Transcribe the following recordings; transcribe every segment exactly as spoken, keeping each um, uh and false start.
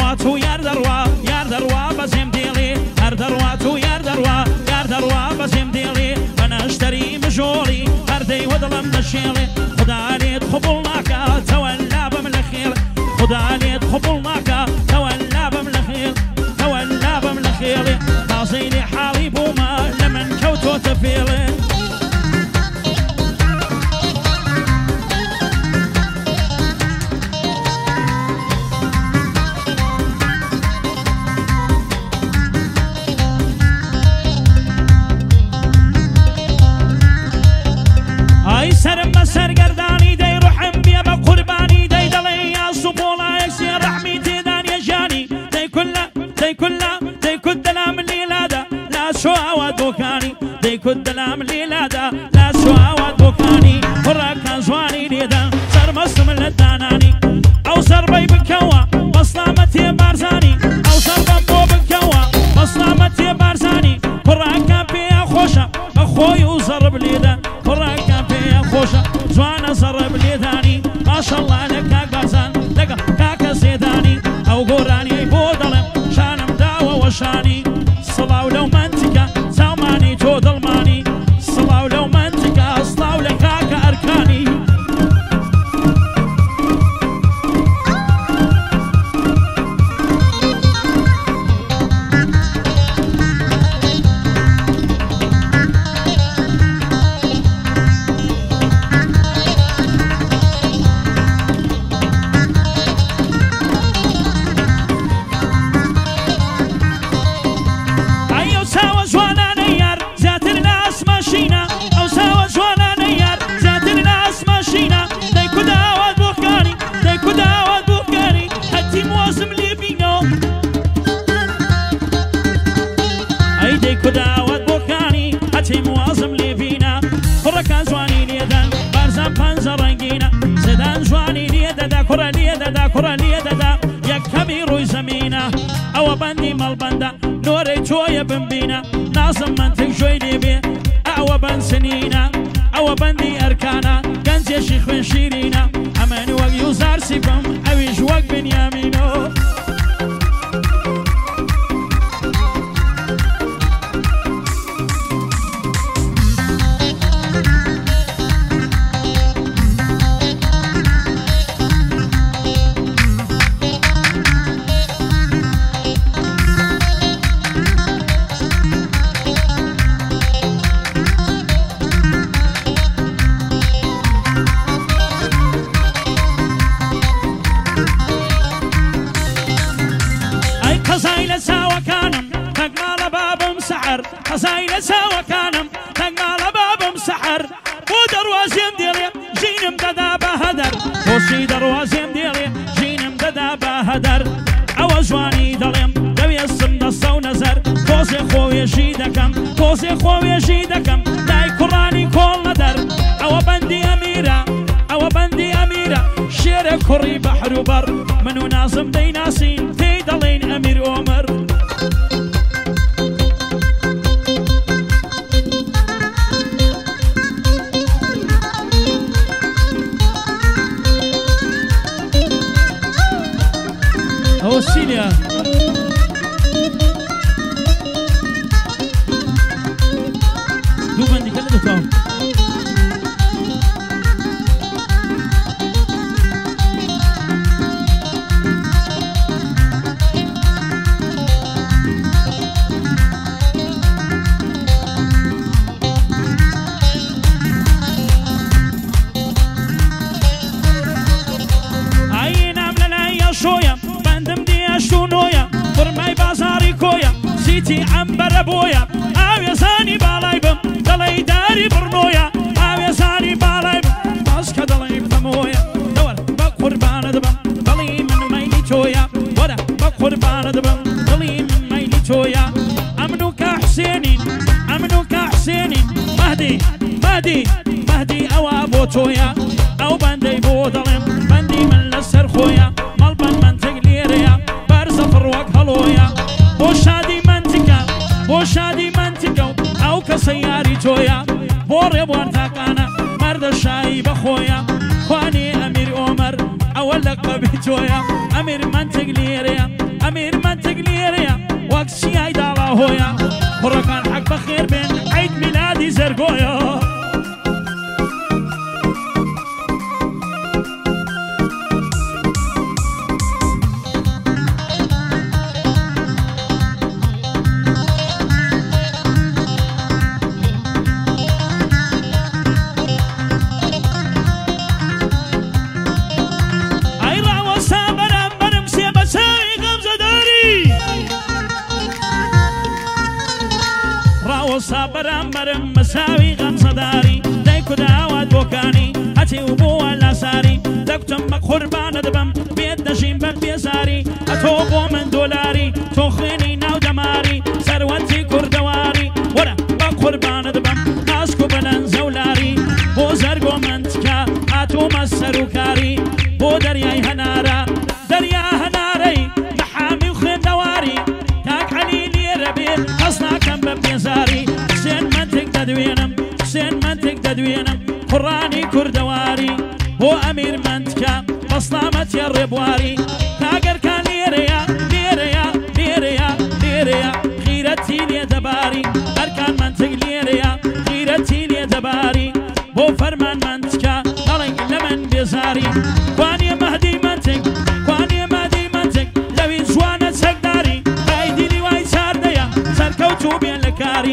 درواتو یار دروا یار دروا بزیم دیلی هر درواتو یار دروا یار دروا بزیم دیلی من اشتری مجولی هر دی و دلم نشیلی خدا لید قبول ناکا تولا بملخیل خدا لید قبول ناکا تولا بملخیل تولا بملخیل تازیلی حالی بوما لمن كوتو تفیلی سرم سرگردانی دی روحم بیا با قربانی دی دلی یا صبولا یکسی رحمی تیدان یا جانی دی کلا دی کلا دی کد دلام لیلادا لا شو آوا دوکانی دی کد دلام لیلادا لا شو آوا دوکانی وراکا زوانی لیدا سر مصم لدانانی او سر بی بکوا مصلامتی بارزانی او سر بمبو بکوا مصلامتی بارزانی وراکا بیا خوشا بخوی و زرب لیدا وراکا خوشا زوانا زرب ليداني ما شاء الله لك قرزان لك كاكا زيداني او قراني بودلم شانم داوة وشاني صلاو لو منتكا زماني تو ظلماني صلاو لو منتكا صلاو لك كاكا اركاني كداوت بوكاني هاتي موازم لي فينا فركا زواني ليدا بارزان بانزا رنجينا زدان زواني ليدا دا كرة ليدا دا كرة ليدا دا يك كبيروي زمينا او بندي مال بندا نوري تويا بنبينا ناظم منتك شوي ليبي او بن سنينا او بندي اركانا كنزي شيخ بن شيرينا اماني وق يوزار سيبم اويش وق بنيامينو خزايل سوا كانم تقمال باب مسحر خزايل سوا كانم تقمال باب مسحر ودروازيم ديالي جينم ددا بهدر وشي دروازيم ديالي جينم ددا بهدر او زواني دلم دوي الصم دصو نزر توزي خوي جيدكم توزي خوي جيدكم داي قراني كل ندر او بندي اميره او بندي اميره شير كري بحر وبر منو نازم دي ناسين في دلين امير عمر هو سيليا دو بندي كله دكتور سيتي عنبر ابويا او يا زاني بالايبم دلي داري برنويا او يا زاني بالايبم ماسكا دلي بمويا دور بقربان دبم دلي من ميلي تويا ولا بقربان دبم دلي من ميلي تويا امنوك حسيني امنوك حسيني مهدي مهدي مهدي او ابو تويا او بندي بو دلم بندي من لسر خويا مالبن من تقليريا بارز فروق هلويا بوشادي منتكا بوشادي منتكا او كسياري تويا بوري بوان تاكانا مرد الشاي بخويا خواني امير عمر او ولا قبيتويا أمير منطق ليريا أمير منطق ليريا وكسي عيد على هويا بركان حق بخير بين عيد ميلادي زرقويا صابرم برم مساوي غمصة داري دايكو داوات بوكاني هاتي وبو الأساري دكتم مقربان دبم بيد نشيم ببيساري أتوبو من دولاري توخيني ناو دماري سروتي كردواري ولا مقربان دبم ناسكو بلن زولاري بو زرقو منتكا هاتو مسرو كاري بو درياي هنارا دريا هناري محامي وخيم دواري كاك علي لي ربي قصنا كم ببيساري حسين منطق تدوينم حسين منطق تدوينم قراني كردواري هو أمير منطقة بصلامة الربواري تاقر كان ليريا ليريا ليريا ليريا غيرتي لي دباري أركان منطق ليريا غيرتي لي دباري بو فرمان منطقة طلق لمن بيزاري كواني مهدي منطق كواني مهدي منطق لوين زوانة سقداري عايدي لي واي سارديا سركوتو بين لكاري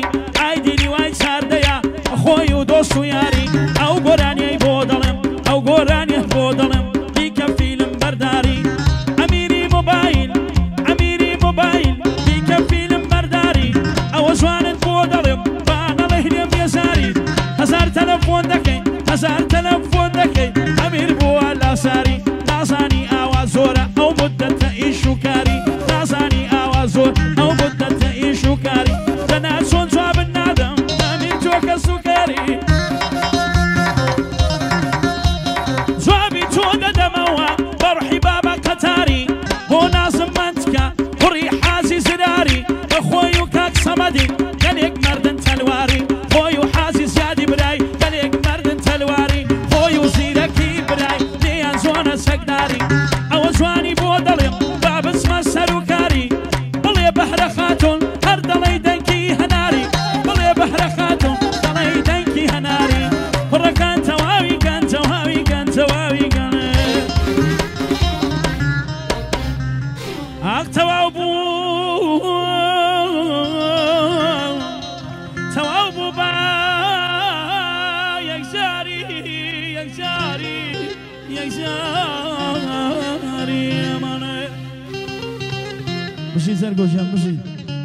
خوي ودوستو ياري او قراني بودلم او قراني بودلم بيك فيلم برداري اميري موبايل اميري موبايل بيك فيلم برداري او زوان بودلم بانا لهنيم يساري هزار تلفون دكي هزار تلفون دكي امير بو الاساري نازاني اوازورا او مدة ايشو كاري نازاني اوازور او مدة ايشو كاري تناسون زواب النادم امير توكا سكري زوابي تودا دموا برحي بابا قتاري هو نازم منتكا قري حازي زراري اخوي وكاك صمدي قاليك مردن تلواري خوي وحازي زيادي براي قاليك مردن تلواري خوي وزيركي براي ليان زونا سقداري او زواني بودلم باب اسمه سروكاري بلي بحر خاتون هردلي دنكي هناري بلي بحر خاتون دلي دنكي هناري قرا كان تواوي كان تواوي كان تواوي كان اك تواوبو تواوبو با يكساري يكساري يكساري ماني بشي زرقو جام بشي